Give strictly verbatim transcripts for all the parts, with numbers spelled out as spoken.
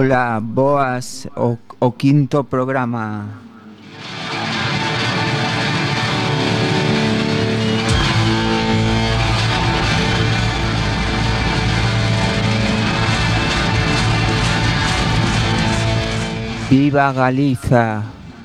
Ola, boas, o, o quinto programa. Viva Galiza.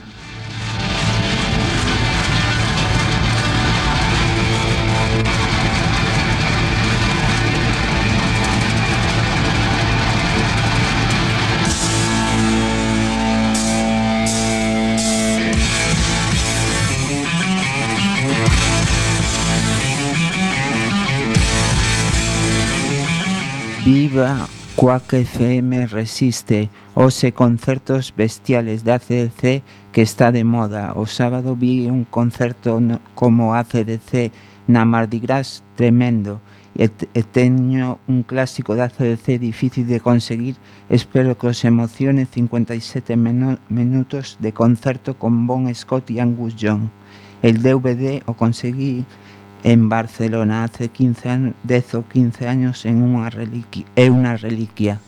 Viva Quack F M resiste. Ose concertos bestiales de A C D C que está de moda. O sábado vi un concerto no, como A C D C na Mardi Gras tremendo. E, e teño un clásico de A C D C difícil de conseguir. Espero que os emocione cincuenta y siete menu, minutos de concerto con Bon Scott y Angus Young. El D V D o conseguí en Barcelona hace quince años, diez o quince años en una reliquia, é unha reliquia.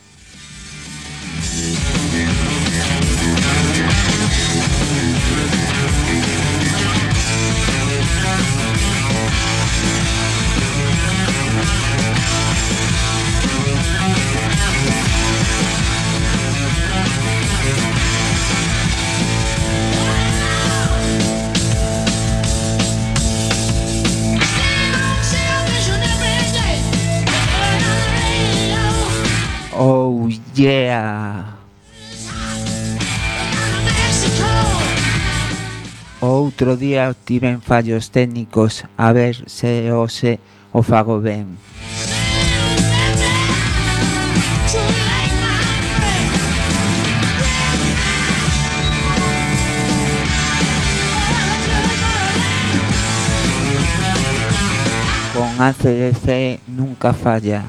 Oh yeah. Outro día tiven fallos técnicos, a ver se hoxe o fago ben. Con A C D C nunca falla.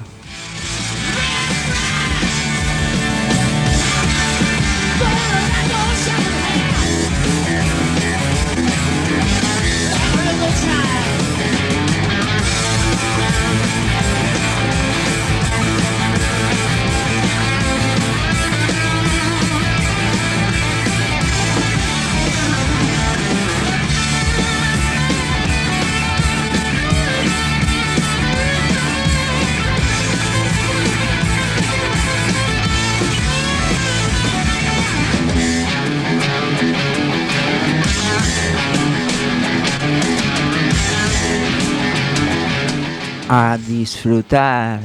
A disfrutar.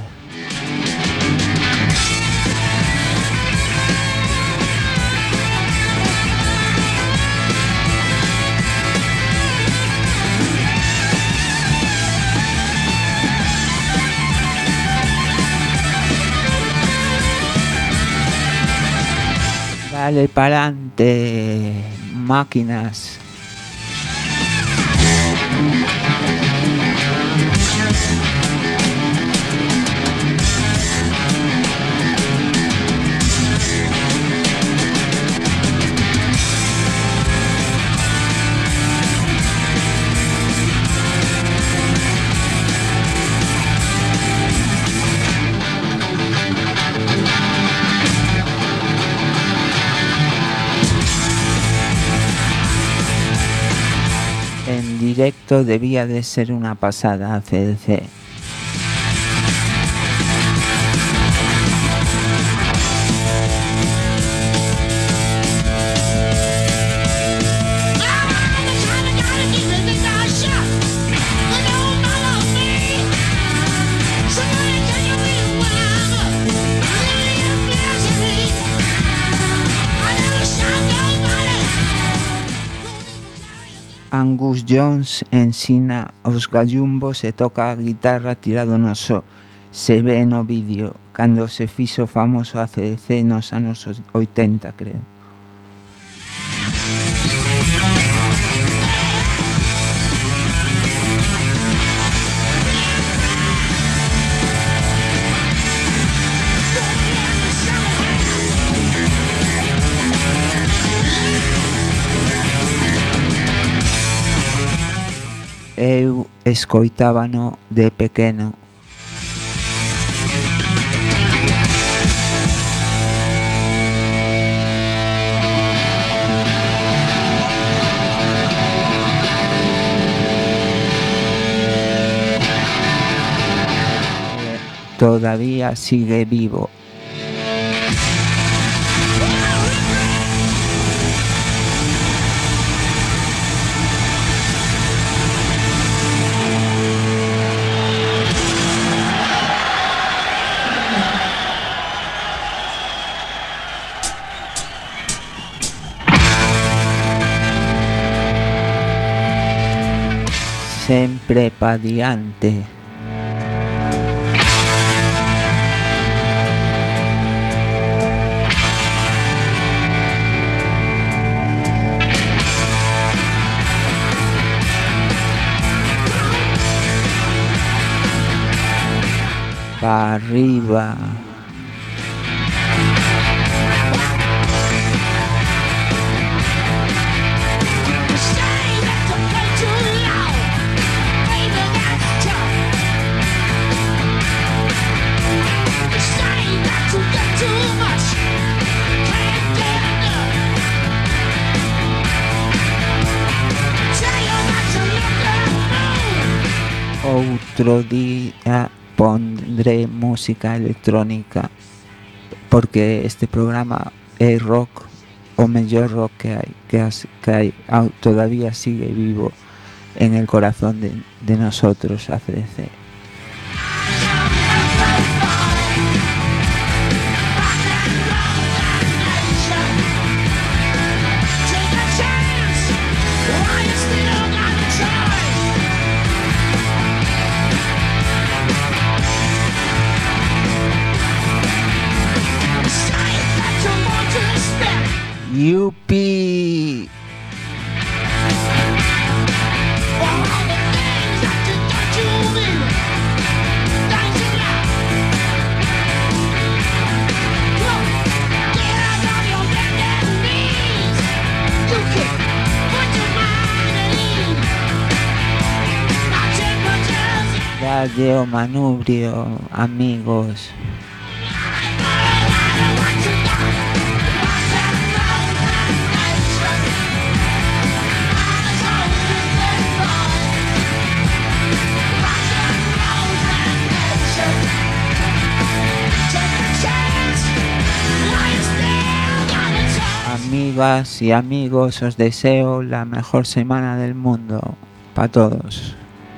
Dale pa'lante, máquinas. En directo debía de ser una pasada A C D C. Angus Jones ensina os gallumbos e toca a guitarra tirado no so. Se ve no vídeo, cando se fixo famoso A C D C nos anos oitenta, creo. Eu escoitábano de pequeno. todavía sigue vivo. Sempre pa diante. Pa arriba. Otro día pondré música electrónica porque este programa es rock, o mejor rock que hay, que, has, que hay, todavía sigue vivo en el corazón de, de nosotros, A C D C. Yupi. Radio Manubrio, amigos. Amigas y amigos, os deseo la mejor semana del mundo para todos.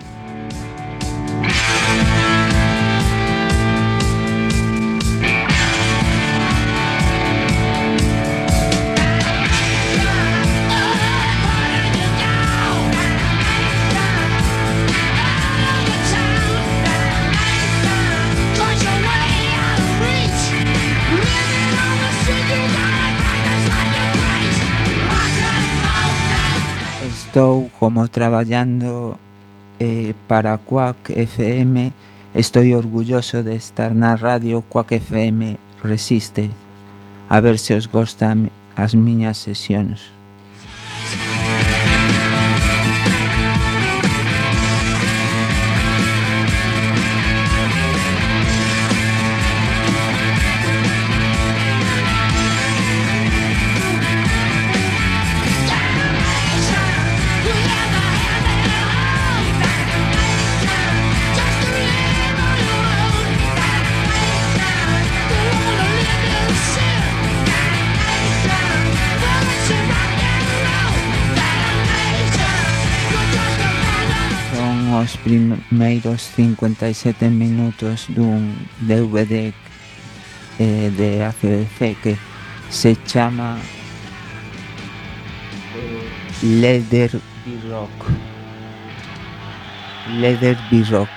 Estou como traballando eh, para Quack F M. Estoy orgulloso de estar na radio Quack F M Resiste. A ver se os gustan as miñas sesións. Os primeiros cincuenta e sete minutos dun D V D eh, de A C D C que se chama Leather B-Rock. Leather B-Rock.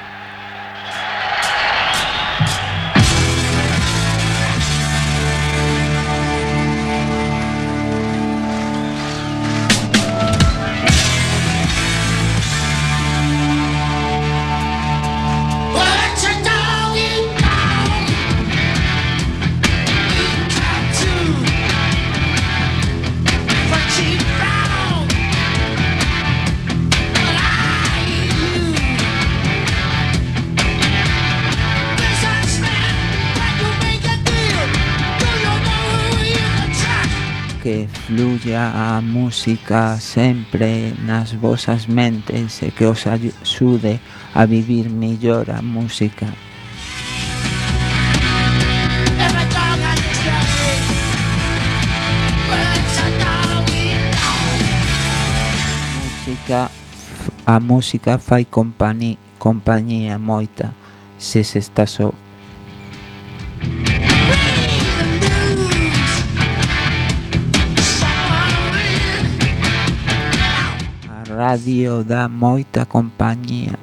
Que fluya a música sempre nas vosas mentes e que os axude a vivir mellor a música. música a música fai compañía, compañía moita se se está só. A radio dá moita compañía.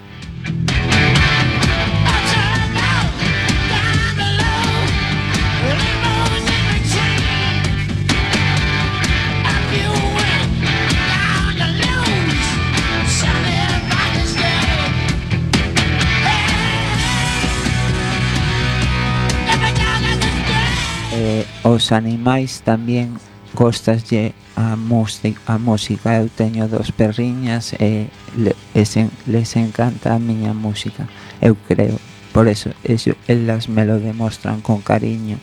Eh, os animais tamén gostaslle a música, a música. Eu teño dos perriñas e le, esen, les encanta a miña música, eu creo, por eso eso elas me lo demostran con cariño.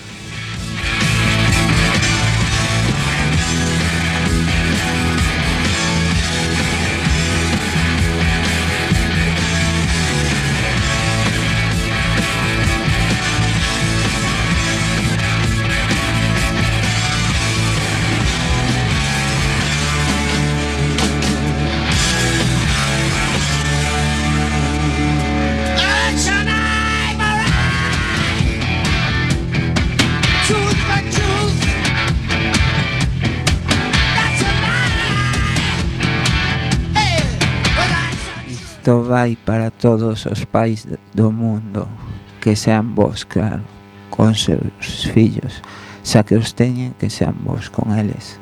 Isto vai para todos os pais do mundo, que sean vos, claro, con seus fillos, xa que os teñen, que sean vos con eles.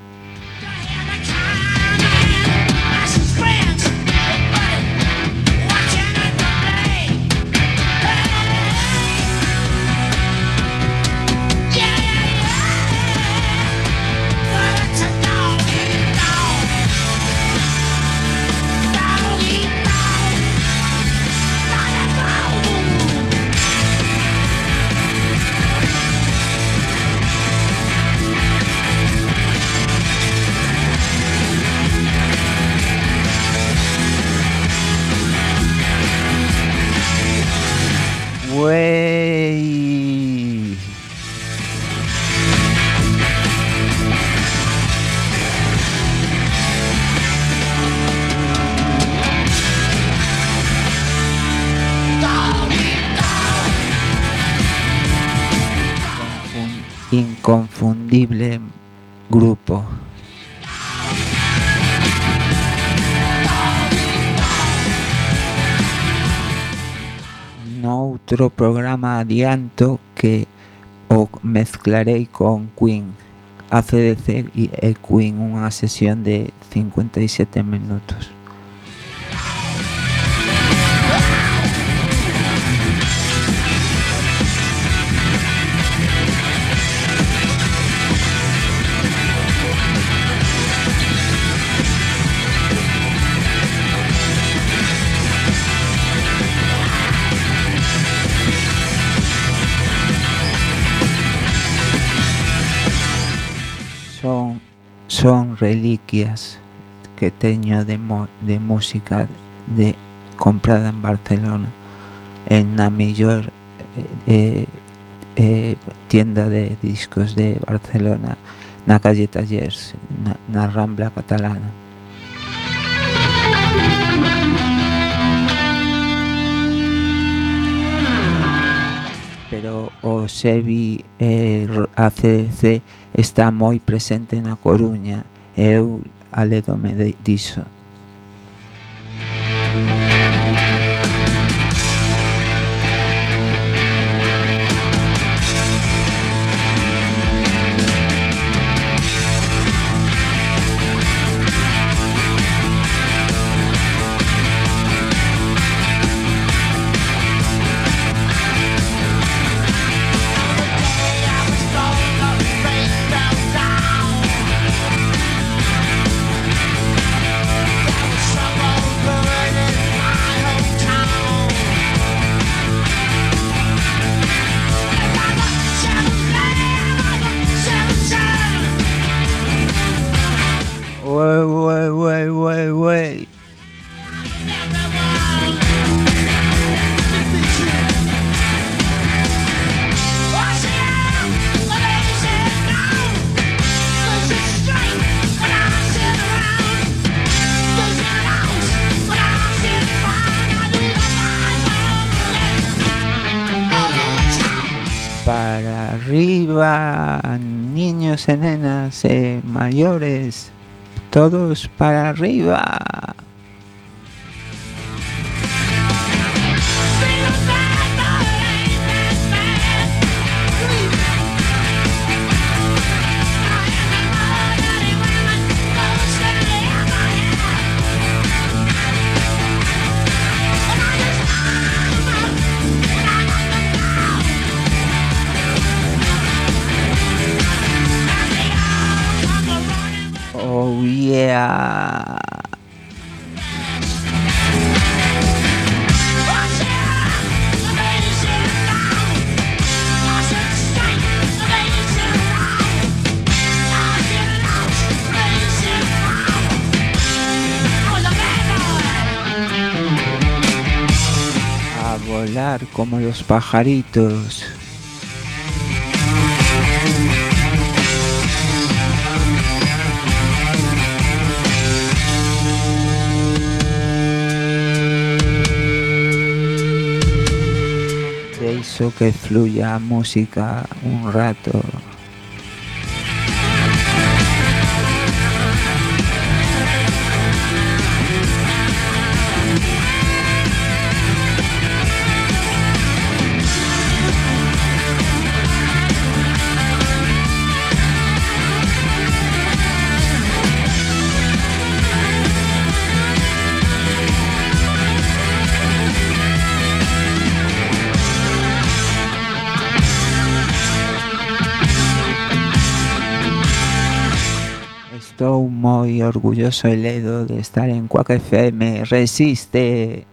Wey. Inconfundible grupo. Noutro programa adianto que o mezclarei con Queen, A C D C e Queen, unha sesión de cincuenta y siete minutos. Son, son reliquias que teño de, mo, de música de comprada en Barcelona, en la mellor eh, eh, tienda de discos de Barcelona, na calle Tallers, na, na Rambla Catalana. Pero o Sevi eh, A C D C está moi presente na Coruña e eu alédome de, diso. Down. para arriba, niños y nenas, eh, mayores, todos para arriba. Oh yeah. A volar como los pajaritos. Eso que fluya música un rato. Estoy muy orgulloso y ledo de estar en Quack F M. Resiste.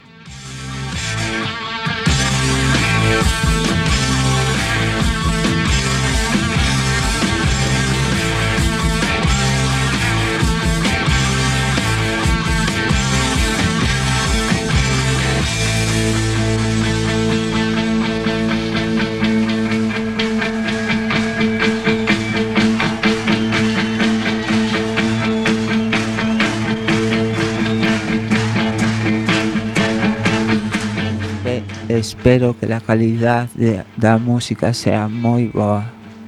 Espero que la calidad de la música sea muy buena.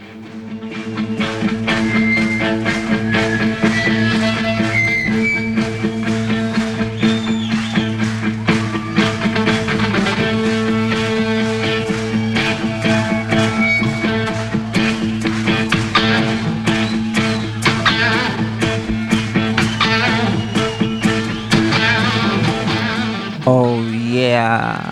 Oh yeah.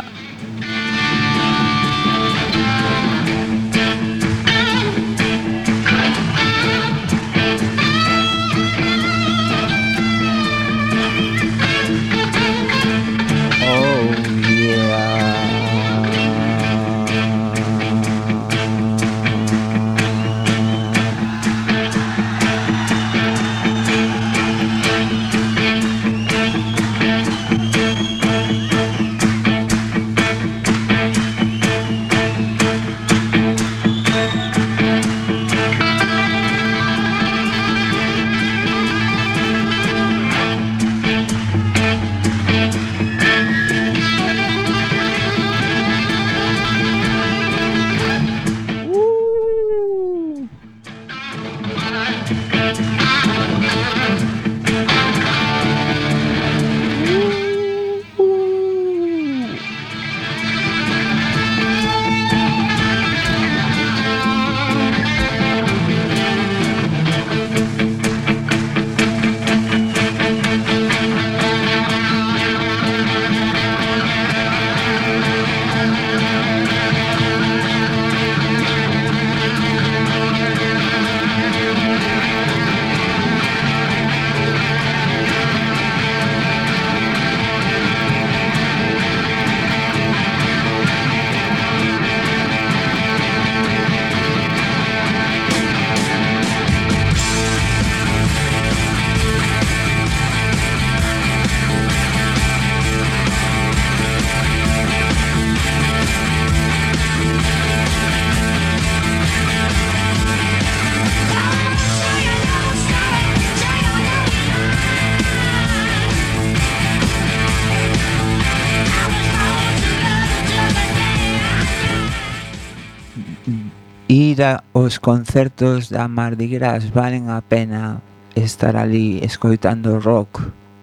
mira, os concertos da Mardi Gras valen a pena estar ali escoitando rock.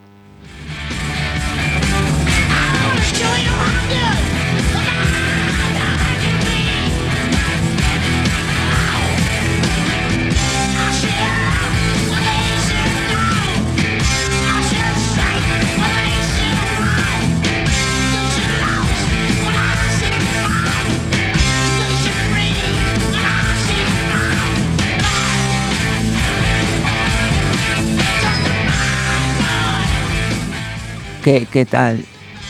¿Qué, qué tal?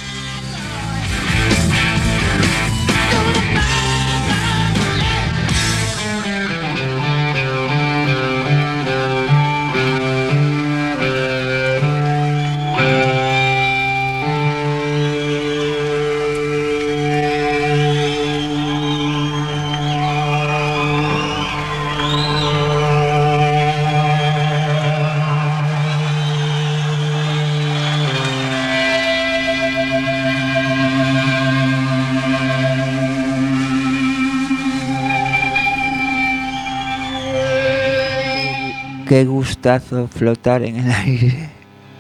Qué gustazo flotar en el aire.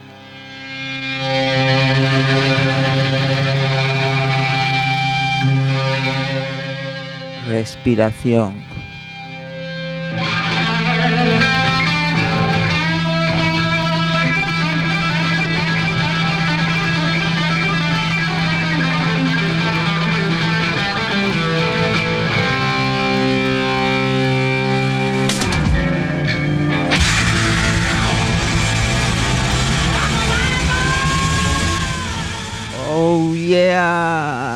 Respiración. Oh yeah.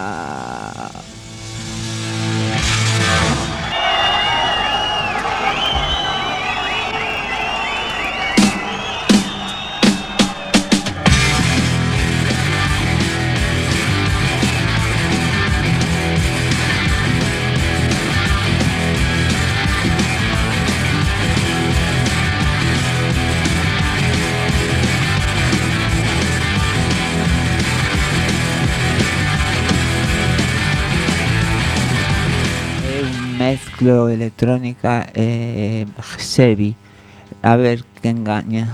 Mezclo electrónica e heavy, a ver que engaña.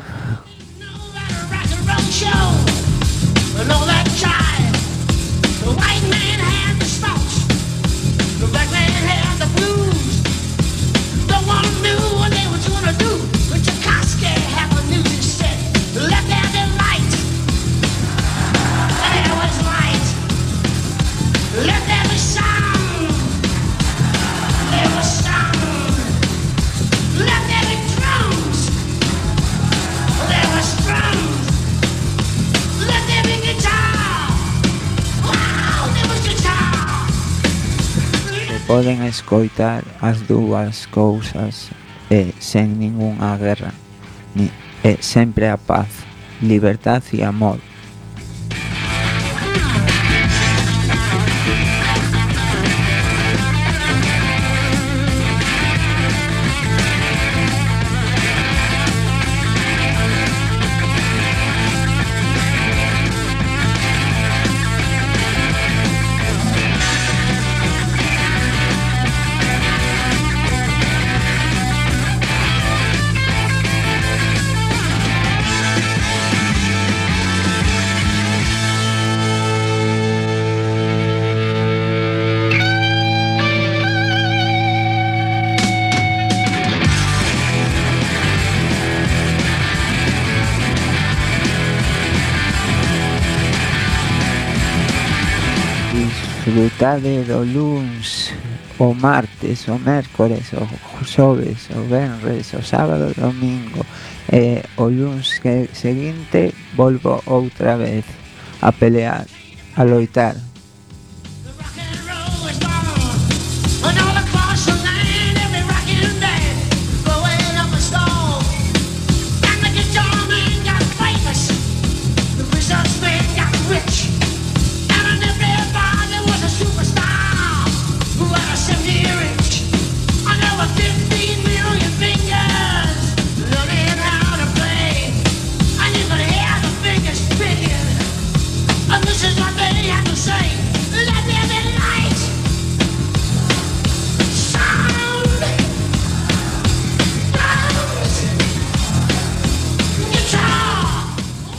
Poden escoitar as dúas cousas e sen ningunha guerra, ni, e sempre a paz, libertad e amor. Disfrutade do luns, o martes, o mércores, o xoves, o venres, o sábado, o domingo, e o luns que seguinte volvo outra vez a pelear, a loitar. Say, let there be light. Sound.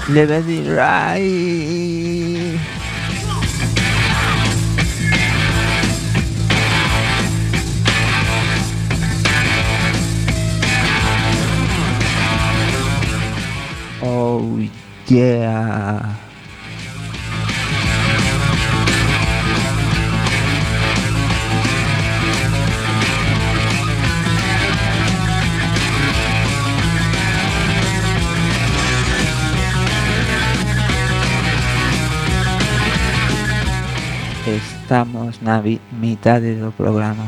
Levedi Rai. Oh yeah. Estamos na vi- mitade do programa.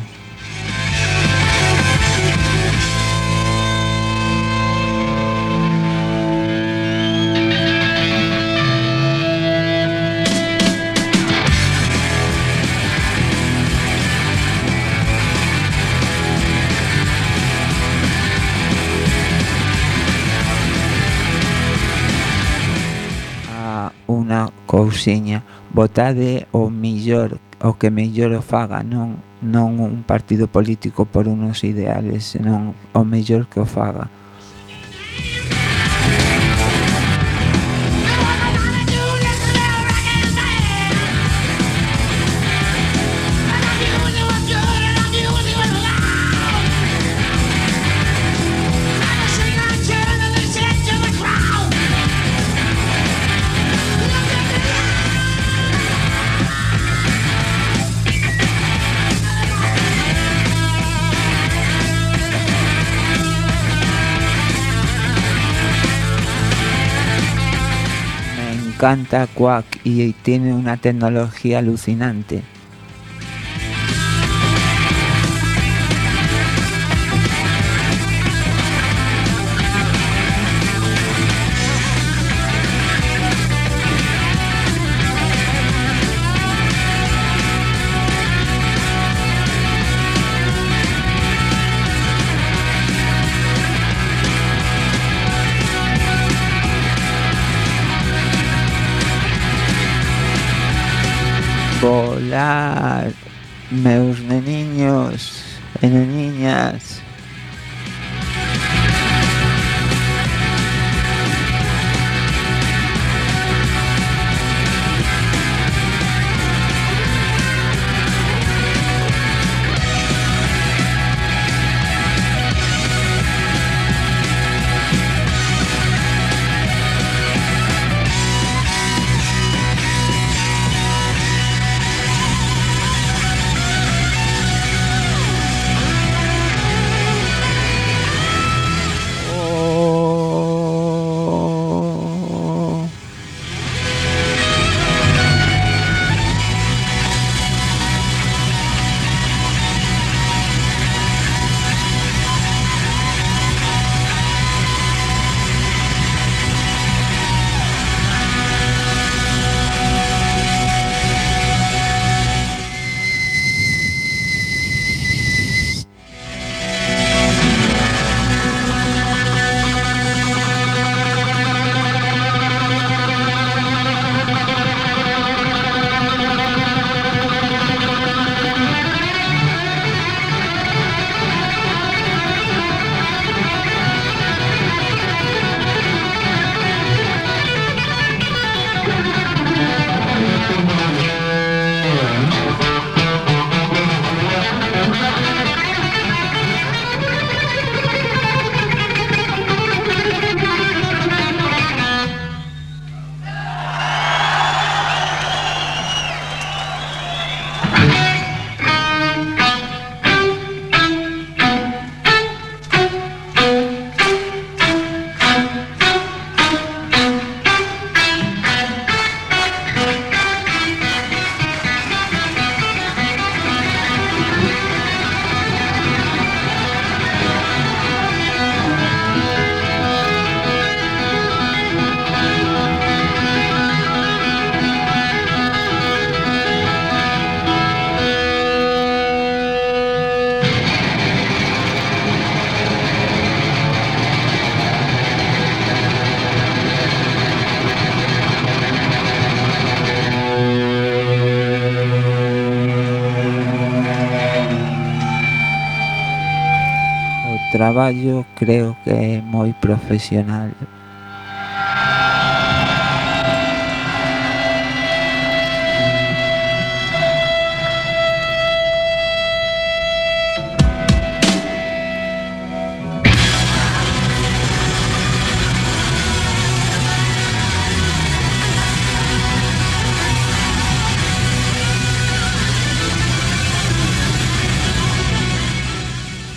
Ah, unha cousiña, votade o millor, o que mellor o faga, non non un partido político por unos ideales, senón o mellor que o faga. Me encanta Quack y tiene una tecnología alucinante. Volar, meus neniños e neniñas. Oh. Traballo creo que é moi profesional.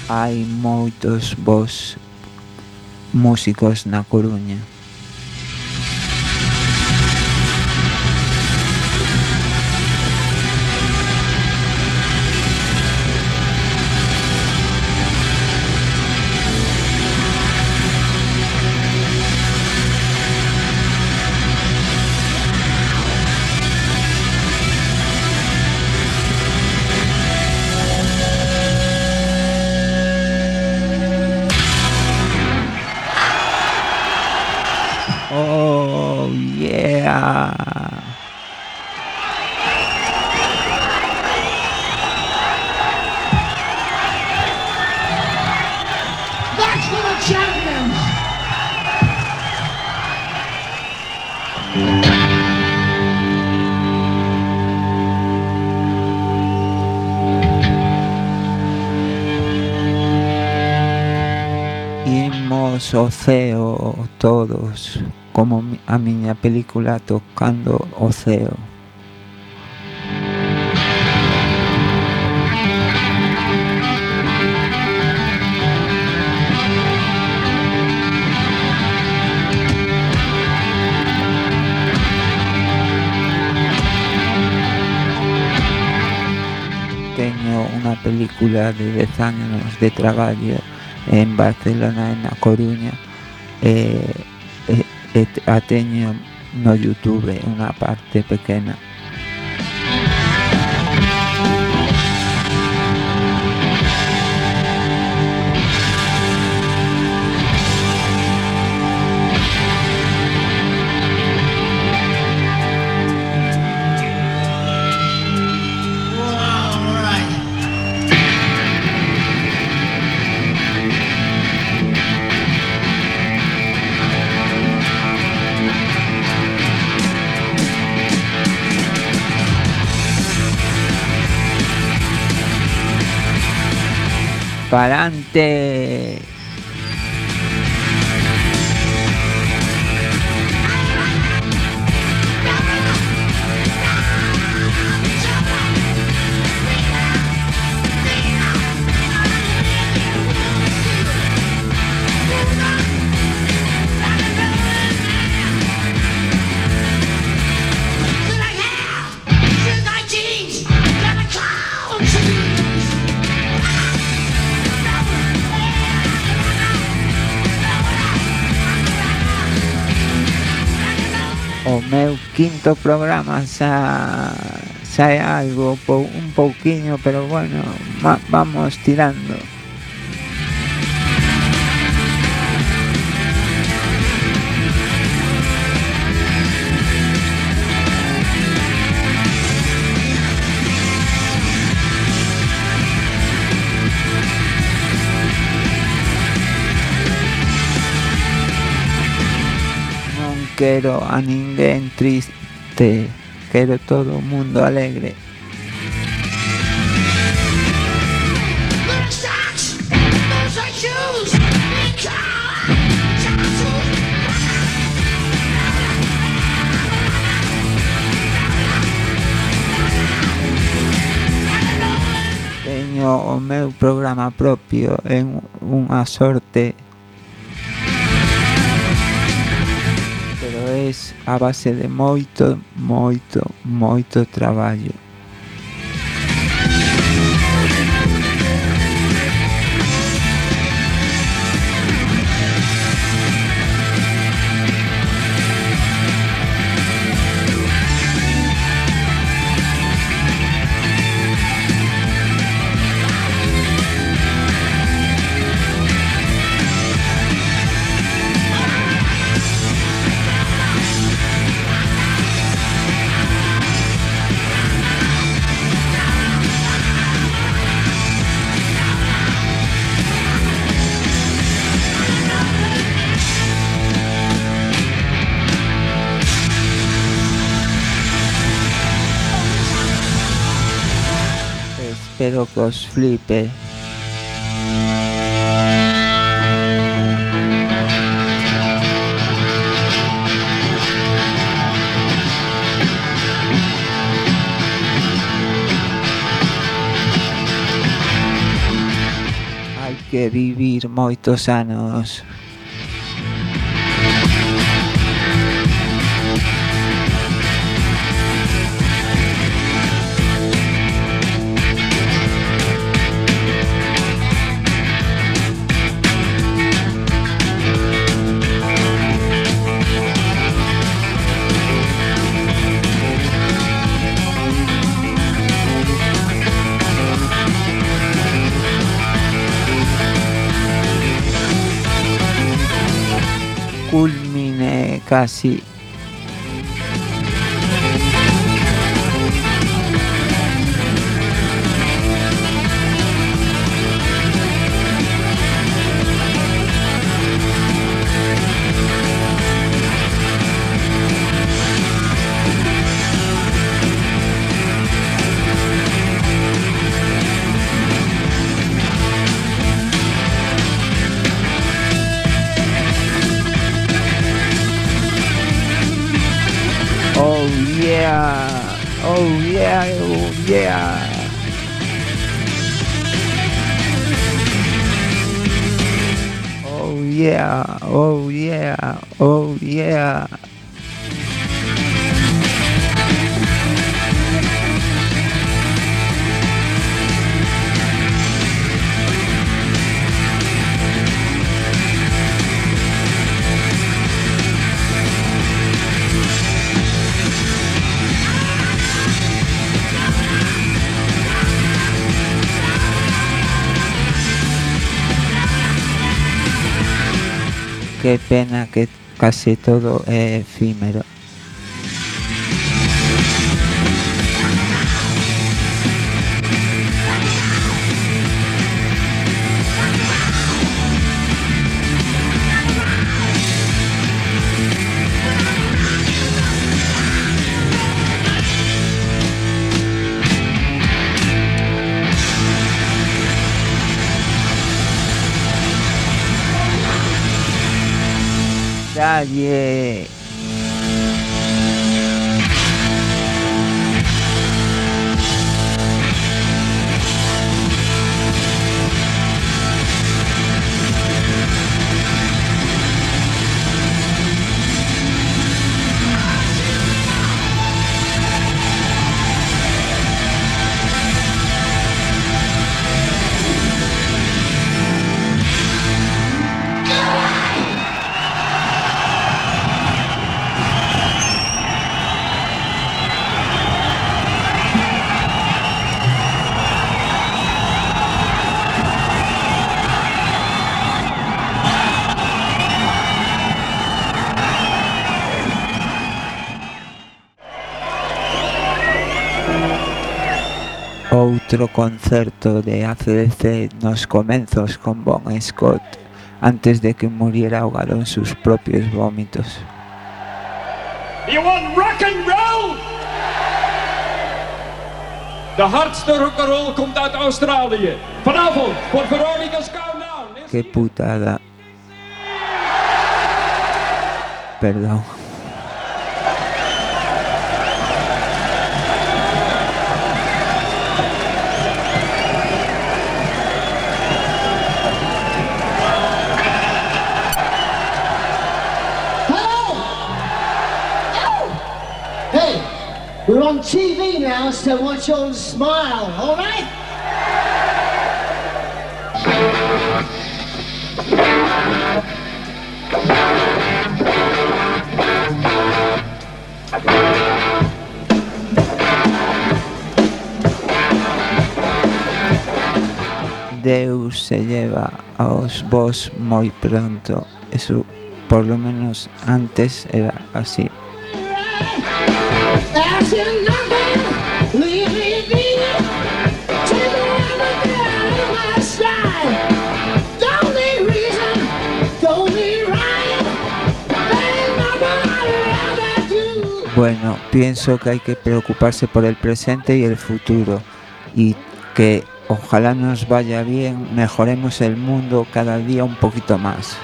hai moitos bos músicos na Coruña. Oh yeah. That's for the champions! Imos ao ceo todos, como mi- a miña película Tocando o ceo. Teño unha película de dez anos de traballo en Barcelona e na Coruña e, e, e a teño no YouTube unha parte pequena. All right. ¡Pa'lante! O meu quinto programa xa xa é algo pou, un pouquiño, pero bueno, va, vamos tirando. Non quero a ninguén triste, quero todo o mundo alegre. Teño o meu programa propio en unha sorte, pero é a base de moito, moito, moito traballo. Espero que os flipe. Hai que vivir moitos anos. Culmine casi. Oh yeah, oh yeah, oh yeah. Oh yeah, oh yeah, oh yeah. Qué pena que casi todo é efímero. Dalle. Outro concerto de A C D C nos comenzos con Bon Scott antes de que muriera ahogado en sus propios vómitos. You want rock and roll? De hardste rock'n'roll komt uit Australië. Vanavond voor Veronica's Countdown. Qué putada. Perdón. We're on T V now, so I want you all to smile, all right? Deus se lleva a os vos moi pronto. Eso, por lo menos antes era así. Bueno, pienso que hay que preocuparse por el presente y el futuro y que ojalá nos vaya bien, mejoremos el mundo cada día un poquito más.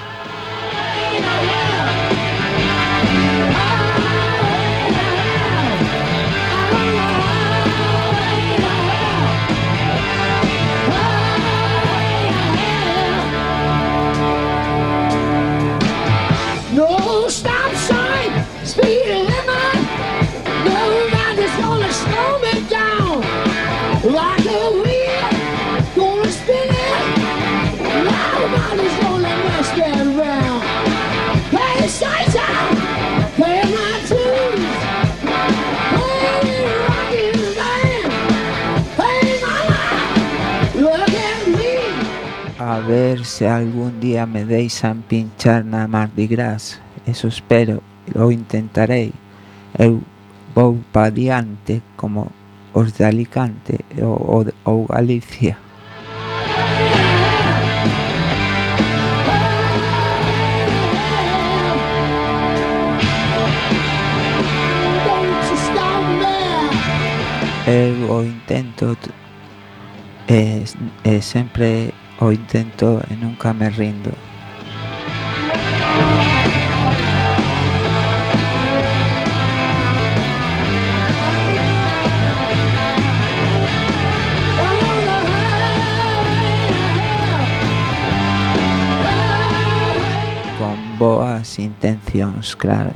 A ver se algún día me deixan pinchar na Mardi Gras. Eso espero, o intentarei. Eu vou pa diante como os de Alicante ou, ou Galicia. Eu o intento e, e sempre o intento e nunca me rindo. Con boas intencións, claro.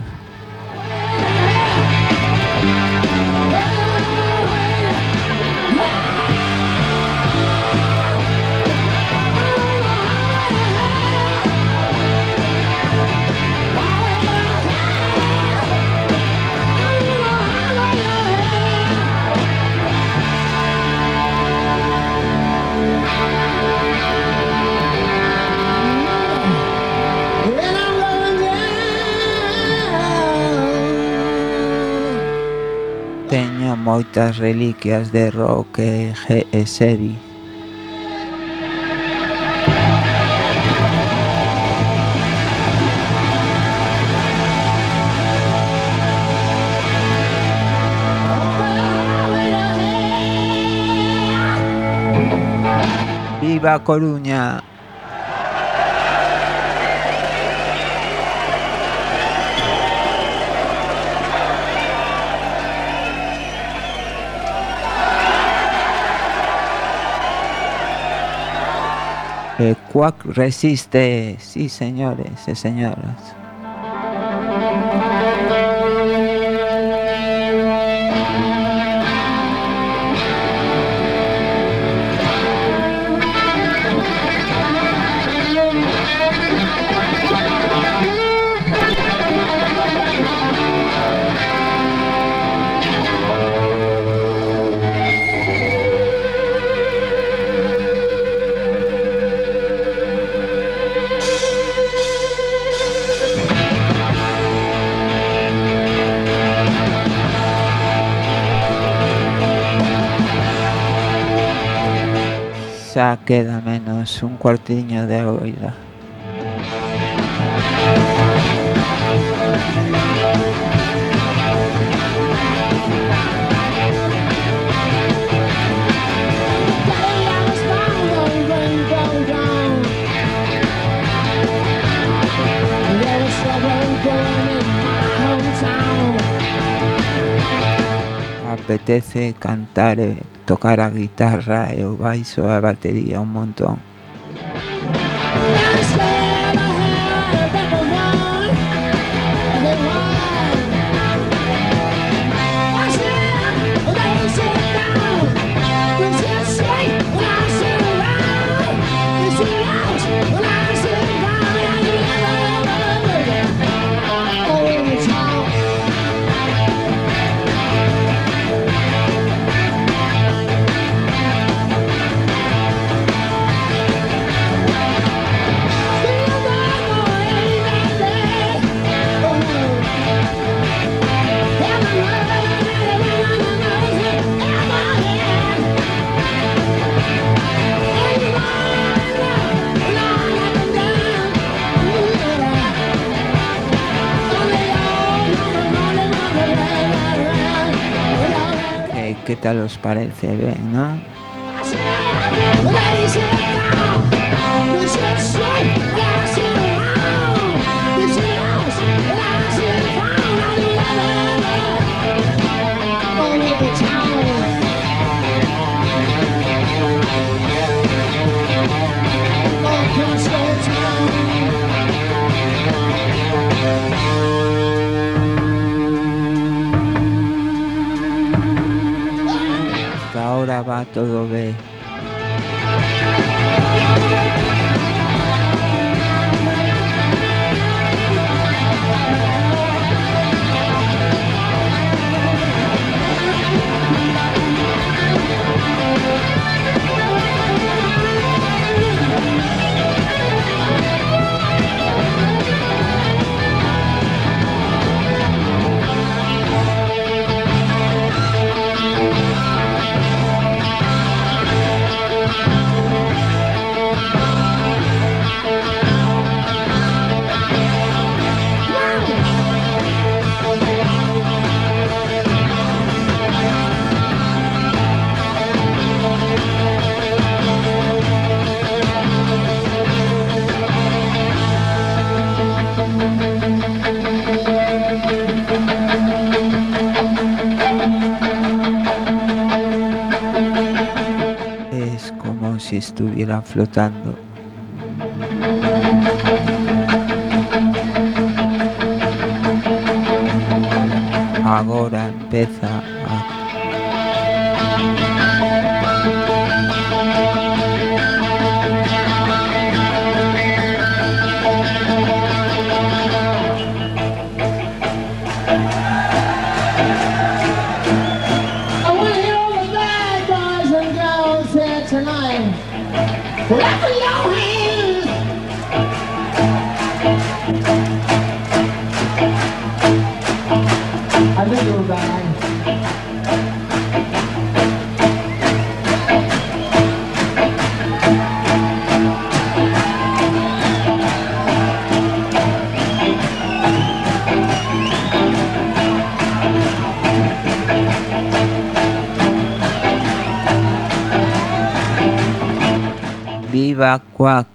Teño moitas reliquias de rock e, e heavy. Viva Coruña! El Quack resiste, sí señores y señoras. Xa queda menos un cuartiño de oira. Apetece cantar e tocar a guitarra e o baixo e a batería un montón. ¿Qué tal os parece? Bien, ¿no? Ahora va todo bien. si estuviera flotando. Ahora empieza a Viva Quack.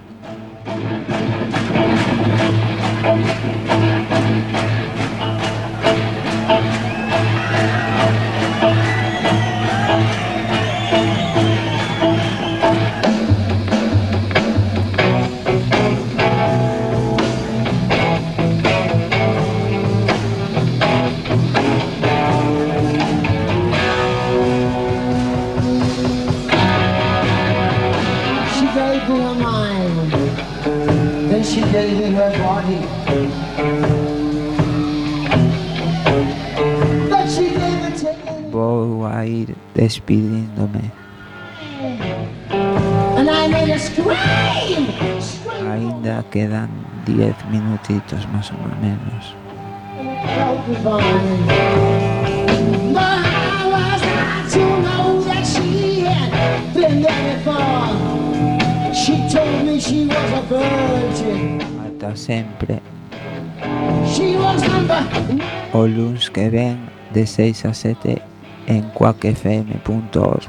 Voy a ir despidiéndome. Ainda quedan diez minutitos más o menos. Hasta siempre. O lunes que ven de seis a siete en quack f m punto org.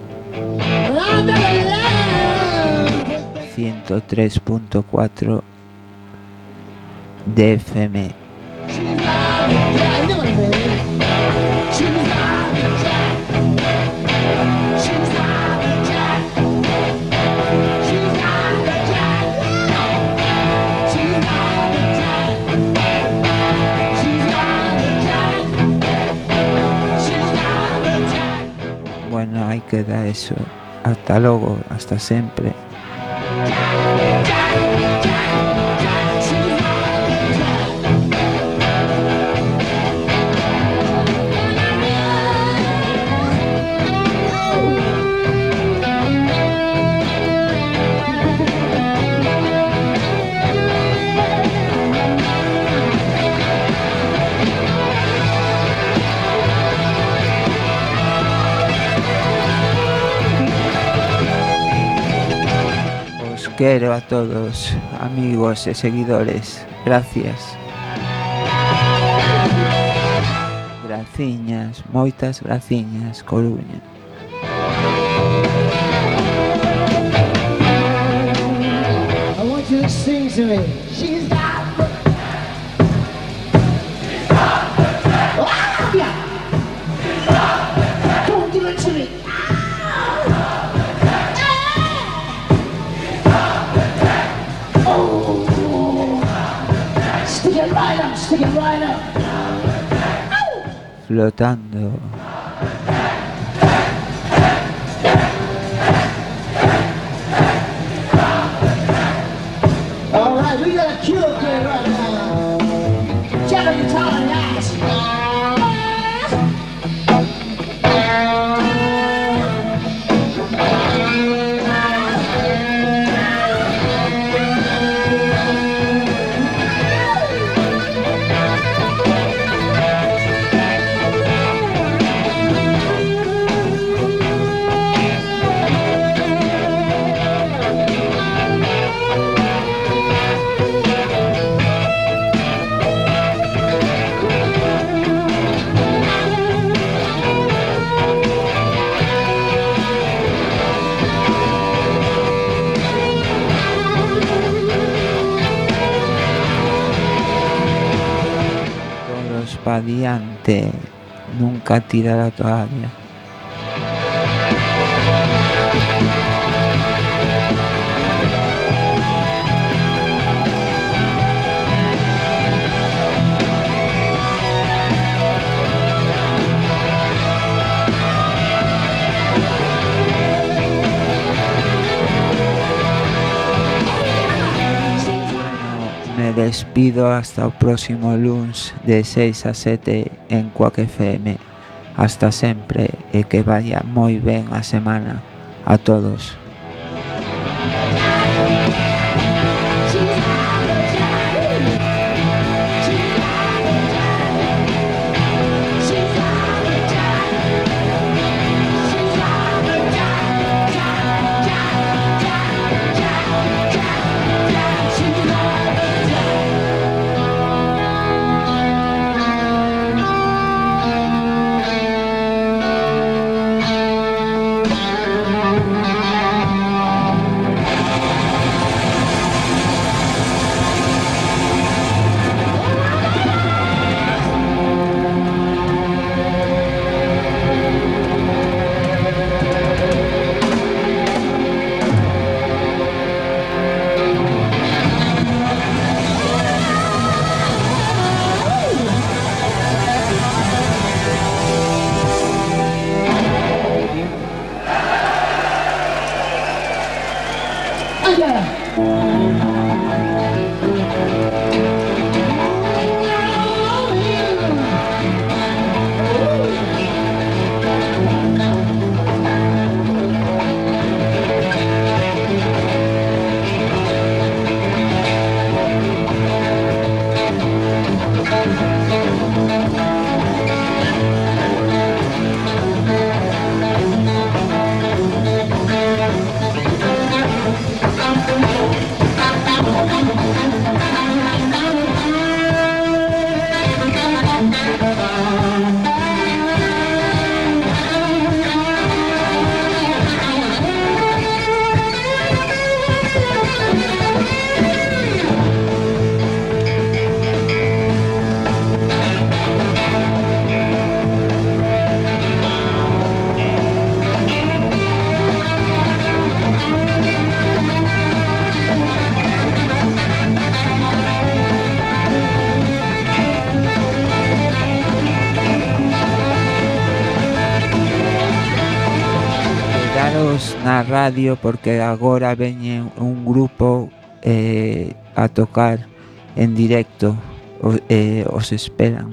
ciento tres punto cuatro de F M. Bueno, ahí queda eso. Hasta luego, hasta siempre. Quiero a todos, amigos y seguidores. Gracias. Graciñas, moitas graciñas, Coruña. I want you to sing to me. She's got the... She's got the jack. Oh, yeah. She's got the jack. Don't give it to me. Stick it right up, stick it right up. Flotando. All right, we got a cue here right now. Check out your talent, guys. Pa' diante, nunca tira la toalla. despido hasta o próximo luns de seis a sete en Quack F M. Hasta sempre e que vaya moi ben a semana a todos. Na radio porque agora veñe un grupo eh, a tocar en directo, o, eh, os esperan.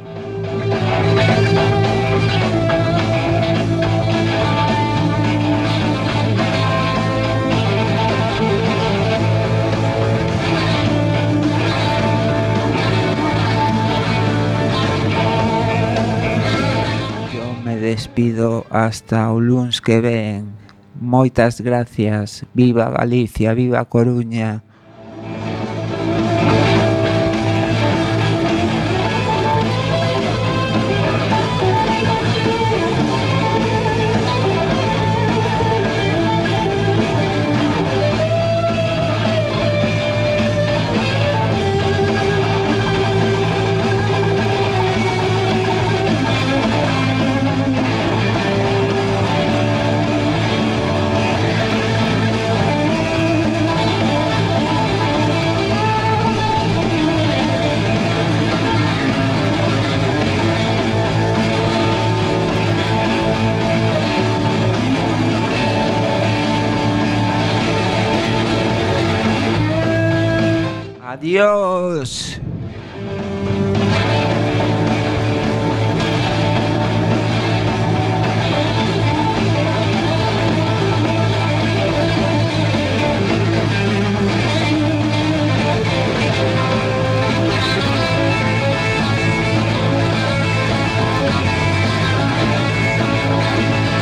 Yo me despido hasta o luns que ven. Moitas gracias, viva Galicia, viva Coruña. Adiós.